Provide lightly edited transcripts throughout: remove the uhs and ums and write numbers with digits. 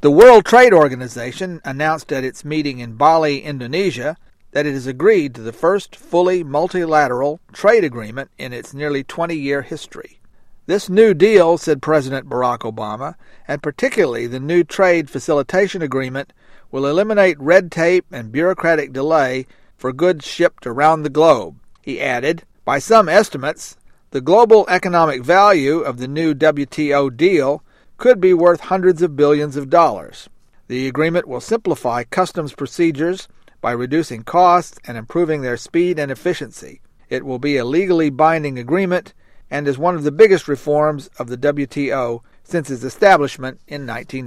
The World Trade Organization announced at its meeting in Bali, Indonesia, that it has agreed to the first fully multilateral trade agreement in its nearly 20-year history. This new deal, said President Barack Obama, and particularly the new trade facilitation agreement, will eliminate red tape and bureaucratic delay for goods shipped around the globe. He added, by some estimates, the global economic value of the new WTO deal could be worth hundreds of billions of dollars. The agreement will simplify customs procedures by reducing costs and improving their speed and efficiency. It will be a legally binding agreement and is one of the biggest reforms of the WTO since its establishment in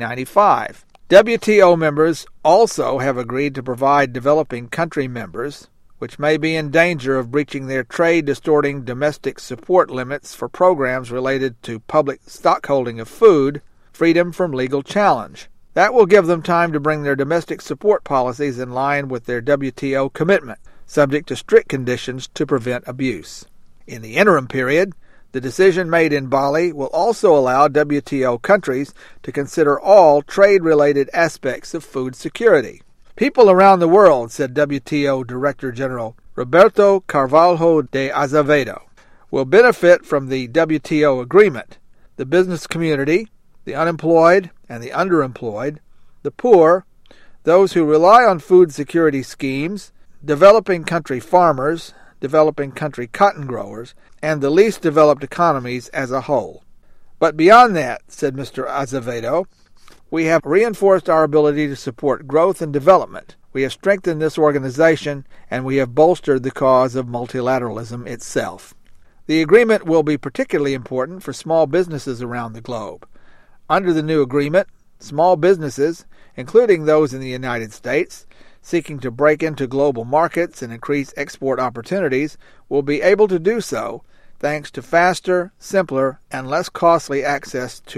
1995. WTO members also have agreed to provide developing country members, which may be in danger of breaching their trade-distorting domestic support limits for programs related to public stockholding of food, freedom from legal challenge. That will give them time to bring their domestic support policies in line with their WTO commitment, subject to strict conditions to prevent abuse. In the interim period, the decision made in Bali will also allow WTO countries to consider all trade-related aspects of food security. People around the world, said WTO Director General Roberto Carvalho de Azevedo, will benefit from the WTO agreement. The business community, the unemployed and the underemployed, the poor, those who rely on food security schemes, developing country farmers, developing country cotton growers, and the least developed economies as a whole. But beyond that, said Mr. Azevedo, we have reinforced our ability to support growth and development. We have strengthened this organization, and we have bolstered the cause of multilateralism itself. The agreement will be particularly important for small businesses around the globe. Under the new agreement, small businesses, including those in the United States, seeking to break into global markets and increase export opportunities, will be able to do so thanks to faster, simpler, and less costly access to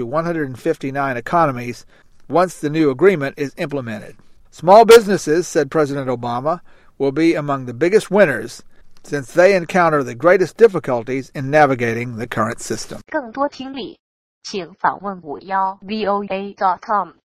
159 economies once the new agreement is implemented. Small businesses, said President Obama, will be among the biggest winners since they encounter the greatest difficulties in navigating the current system. 更多听力，请访问51voa.com